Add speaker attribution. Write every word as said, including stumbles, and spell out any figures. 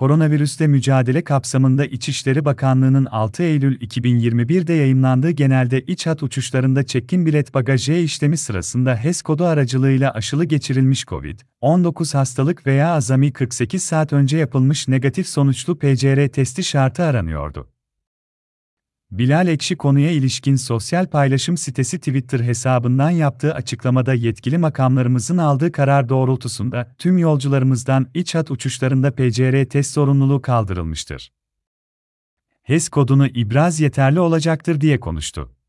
Speaker 1: Koronavirüsle mücadele kapsamında İçişleri Bakanlığı'nın altı Eylül iki bin yirmi bir'de yayımlandığı genelde iç hat uçuşlarında check-in bilet bagajı işlemi sırasında H E S kodu aracılığıyla aşılı geçirilmiş COVID on dokuz hastalık veya azami kırk sekiz saat önce yapılmış negatif sonuçlu P C R testi şartı aranıyordu. Bilal Ekşi konuya ilişkin sosyal paylaşım sitesi Twitter hesabından yaptığı açıklamada yetkili makamlarımızın aldığı karar doğrultusunda tüm yolcularımızdan iç hat uçuşlarında P C R test zorunluluğu kaldırılmıştır. H E S kodunu ibraz yeterli olacaktır diye konuştu.